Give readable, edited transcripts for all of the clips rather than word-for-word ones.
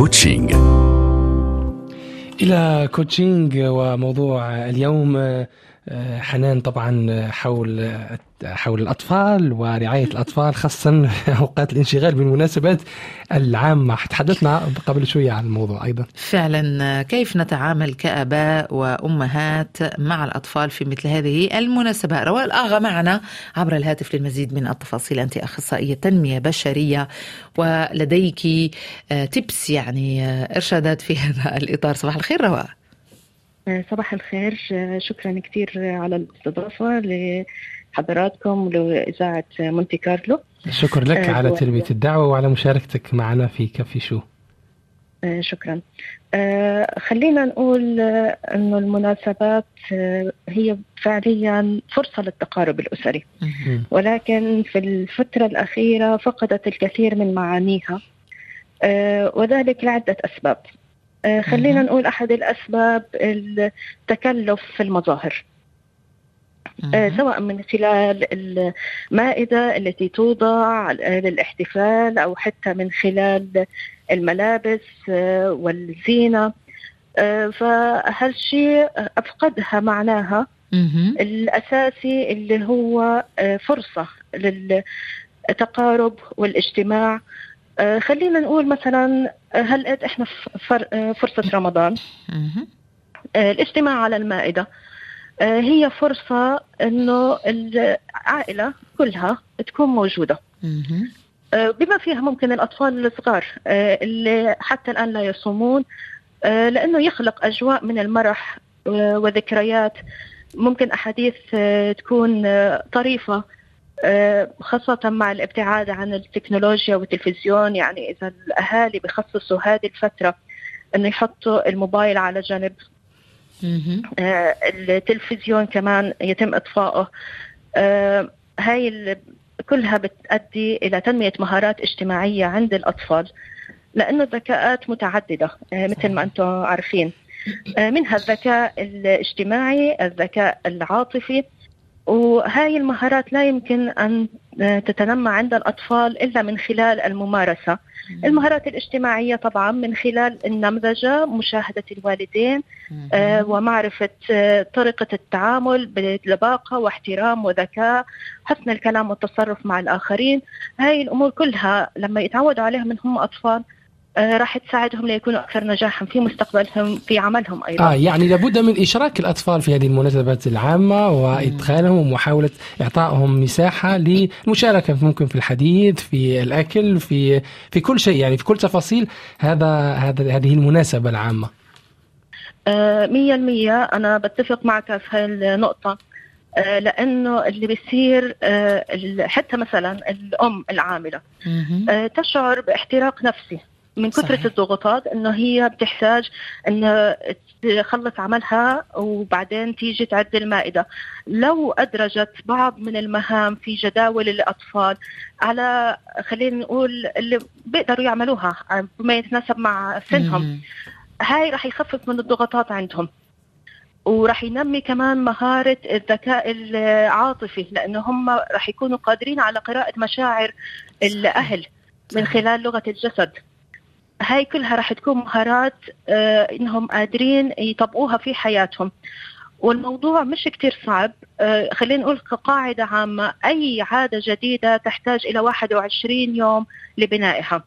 كوتشينج. إلى كوتشينج وموضوع اليوم حنان طبعا حول الأطفال ورعاية الأطفال خاصة أوقات الانشغال بالمناسبات العامة. تحدثنا قبل شوية عن الموضوع أيضا. فعلا كيف نتعامل كآباء وأمهات مع الأطفال في مثل هذه المناسبات. رواء الآغا معنا عبر الهاتف للمزيد من التفاصيل. أنت أخصائية تنمية بشرية ولديك تيبس يعني إرشادات في هذا الإطار. صباح الخير رواء. صباح الخير، شكرا كثير على الاستضافة لحضراتكم ولإذاعة مونتي كارلو. شكر لك على تلبية الدعوة وعلى مشاركتك معنا في كافي شو. شكرا. خلينا نقول أنه المناسبات هي فعليا فرصة للتقارب الأسري، ولكن في الفترة الأخيرة فقدت الكثير من معانيها، وذلك لعدة أسباب. خلينا نقول أحد الأسباب التكلف في المظاهر، سواء من خلال المائدة التي توضع للاحتفال أو حتى من خلال الملابس والزينة. فهالشيء أفقدها معناها الأساسي اللي هو فرصة للتقارب والاجتماع. خلينا نقول مثلا هل احنا فرصة رمضان، الاجتماع على المائدة هي فرصة انه العائلة كلها تكون موجودة، بما فيها ممكن الأطفال الصغار اللي حتى الآن لا يصومون، لأنه يخلق أجواء من المرح وذكريات، ممكن أحاديث تكون طريفة، خاصة مع الابتعاد عن التكنولوجيا والتلفزيون. يعني إذا الأهالي بيخصصوا هذه الفترة أنه يحطوا الموبايل على جنب، التلفزيون كمان يتم إطفائه، هاي كلها بتؤدي إلى تنمية مهارات اجتماعية عند الأطفال، لأنه الذكاءات متعددة مثل ما أنتم عارفين، منها الذكاء الاجتماعي، الذكاء العاطفي، وهاي المهارات لا يمكن أن تتنمى عند الأطفال إلا من خلال الممارسة. المهارات الاجتماعية طبعا من خلال النمذجة، مشاهدة الوالدين، ومعرفة طريقة التعامل بلباقة واحترام وذكاء، حسن الكلام والتصرف مع الآخرين. هاي الأمور كلها لما يتعودوا عليها من هم أطفال راح تساعدهم ليكونوا أكثر نجاحا في مستقبلهم في عملهم أيضا. يعني لابد من إشراك الأطفال في هذه المناسبات العامة وإدخالهم ومحاولة إعطائهم مساحة للمشاركة، ممكن في الحديث، في الأكل، في كل شيء، يعني في كل تفاصيل هذه المناسبة العامة. 100% أنا بتفق معك في هذه النقطة، لأنه اللي بيصير حتى مثلا الأم العاملة تشعر باحتراق نفسي من كثرة الضغوطات، انه هي بتحتاج انه تخلص عملها وبعدين تيجي تعد المائدة. لو أدرجت بعض من المهام في جداول الأطفال على خلينا نقول اللي بيقدروا يعملوها بما يتناسب مع سنهم، هاي راح يخفف من الضغوطات عندهم، وراح ينمي كمان مهارة الذكاء العاطفي، لأنه هم راح يكونوا قادرين على قراءة مشاعر الأهل من خلال لغة الجسد. هاي كلها راح تكون مهارات إنهم قادرين يطبقوها في حياتهم، والموضوع مش كتير صعب. خلينا نقول كقاعدة عامة، أي عادة جديدة تحتاج إلى 21 يوم لبنائها.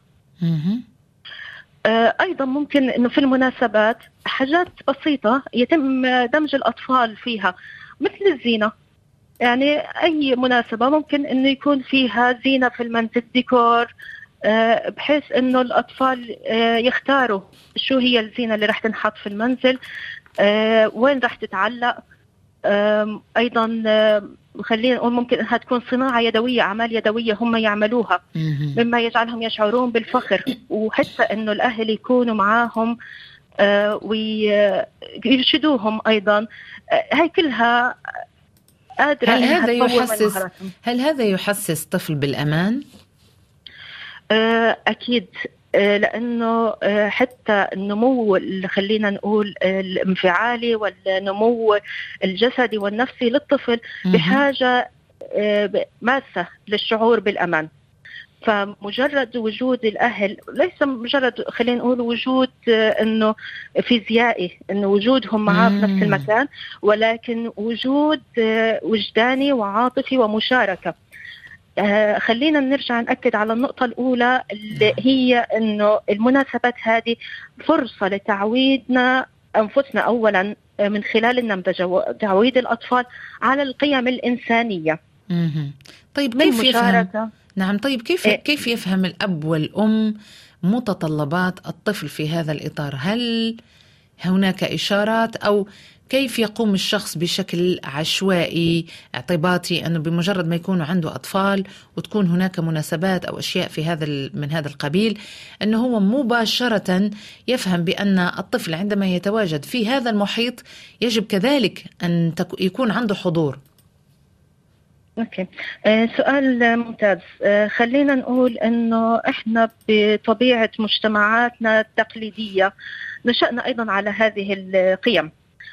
أيضا ممكن أنه في المناسبات حاجات بسيطة يتم دمج الأطفال فيها، مثل الزينة. يعني أي مناسبة ممكن أنه يكون فيها زينة في المنزل، ديكور، بحيث أنه الأطفال يختاروا شو هي الزينة اللي راح تنحط في المنزل، وين راح تتعلق. أيضا خلينا نقول ممكن أنها تكون صناعة يدوية، أعمال يدوية هم يعملوها، مما يجعلهم يشعرون بالفخر، وحتى أنه الأهل يكونوا معاهم ويرشدوهم أيضا. هاي كلها قادرة. هل هذا يحسس طفل بالأمان؟ أكيد، لأنه حتى النمو خلينا نقول الانفعالي والنمو الجسدي والنفسي للطفل بحاجة ماسة للشعور بالأمان. فمجرد وجود الأهل ليس مجرد خلينا نقول وجود إنه فيزيائي إنه وجودهم معاه في نفس المكان، ولكن وجود وجداني وعاطفي ومشاركة. خلينا نرجع نأكد على النقطة الأولى اللي هي إنه المناسبات هذه فرصة لتعويدنا أنفسنا أولا من خلال النمذجة وتعويد الأطفال على القيم الإنسانية. طيب كيف يفهم؟ نعم، طيب كيف يفهم الأب والأم متطلبات الطفل في هذا الإطار؟ هل هناك إشارات أو كيف يقوم الشخص بشكل عشوائي اعتباطي أنه بمجرد ما يكونوا عنده أطفال وتكون هناك مناسبات أو أشياء من هذا القبيل أنه هو مباشرة يفهم بأن الطفل عندما يتواجد في هذا المحيط يجب كذلك أن يكون عنده حضور؟ أوكي. سؤال ممتاز. خلينا نقول أنه إحنا بطبيعة مجتمعاتنا التقليدية نشأنا أيضا على هذه القيم،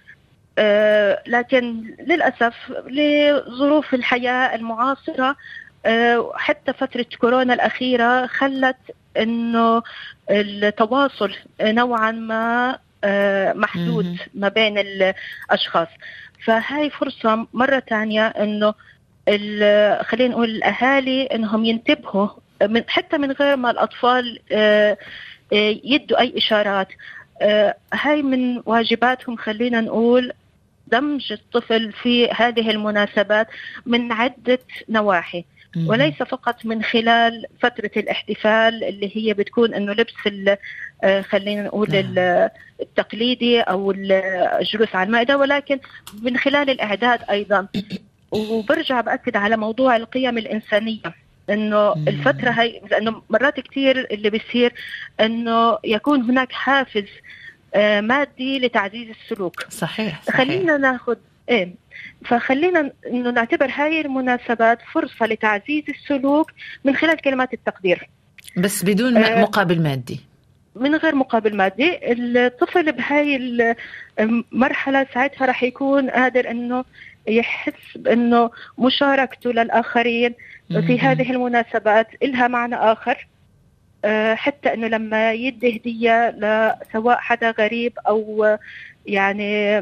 لكن للأسف لظروف الحياة المعاصرة حتى فترة كورونا الأخيرة خلت أنه التواصل نوعا ما محدود ما بين الأشخاص. فهاي فرصة مرة تانية أنه خلينا نقول الأهالي أنهم ينتبهوا حتى من غير ما الأطفال يدوا أي إشارات. هاي من واجباتهم خلينا نقول دمج الطفل في هذه المناسبات من عدة نواحي، وليس فقط من خلال فترة الاحتفال اللي هي بتكون أنه لبس خلينا نقول التقليدي أو الجلوس على المائدة، ولكن من خلال الإعداد أيضا. وبرجع بأكد على موضوع القيم الإنسانية، إنه الفترة هاي لأنه مرات كتير اللي بيصير إنه يكون هناك حافز مادي لتعزيز السلوك. صحيح. خلينا ناخد فخلينا إنه نعتبر هاي المناسبات فرصة لتعزيز السلوك من خلال كلمات التقدير، بس بدون مقابل مادي. من غير مقابل مادي. الطفل بهاي المرحلة ساعتها رح يكون قادر إنه يحس بأنه مشاركته للآخرين في هذه المناسبات إلها معنى آخر، حتى أنه لما يدي هدية سواء حدا غريب أو يعني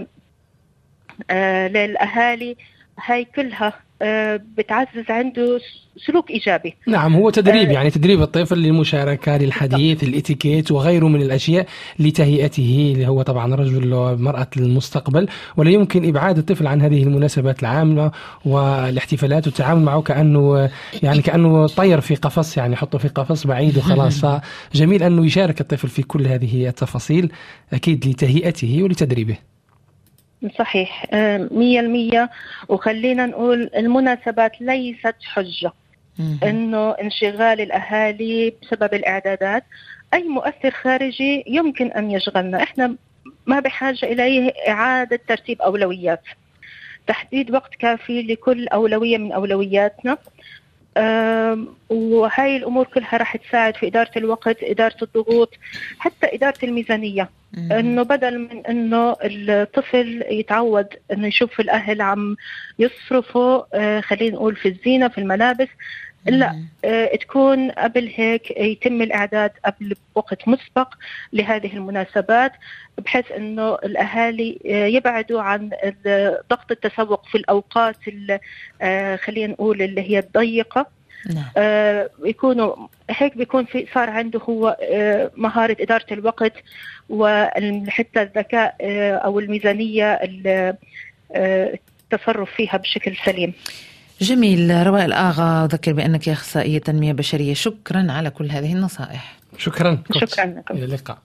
للأهالي، هاي كلها بتعزز عنده سلوك إيجابي. نعم، هو تدريب يعني تدريب الطفل للمشاركة، للحديث، الاتيكيت وغيره من الأشياء لتهيئته، اللي هو طبعا رجل ومرأة المستقبل. ولا يمكن إبعاد الطفل عن هذه المناسبات العامة والاحتفالات والتعامل معه كأنه طير في قفص، يعني حطه في قفص بعيد وخلاص. فجميل أنه يشارك الطفل في كل هذه التفاصيل أكيد لتهيئته ولتدريبه. صحيح 100%. وخلينا نقول المناسبات ليست حجة إنه انشغال الأهالي بسبب الإعدادات. أي مؤثر خارجي يمكن أن يشغلنا، إحنا ما بحاجة إليه إعادة ترتيب أولويات، تحديد وقت كافي لكل أولوية من أولوياتنا. وهاي الأمور كلها راح تساعد في إدارة الوقت، إدارة الضغوط، حتى إدارة الميزانية. إنه بدل من إنه الطفل يتعود إنه يشوف الأهل عم يصرفوا خلينا نقول في الزينة في الملابس، لا تكون قبل هيك يتم الإعداد قبل وقت مسبق لهذه المناسبات، بحيث إنه الأهالي يبعدوا عن ضغط التسوق في الأوقات خلينا نقول اللي هي الضيقة. يكونوا هيك بيكون صار عنده هو مهارة إدارة الوقت وحتى الذكاء أو الميزانية التصرف فيها بشكل سليم. جميل. رواء الآغا، أذكر بأنك أخصائية تنمية بشرية، شكرا على كل هذه النصائح. شكرا. شكرا لكم. إلى اللقاء.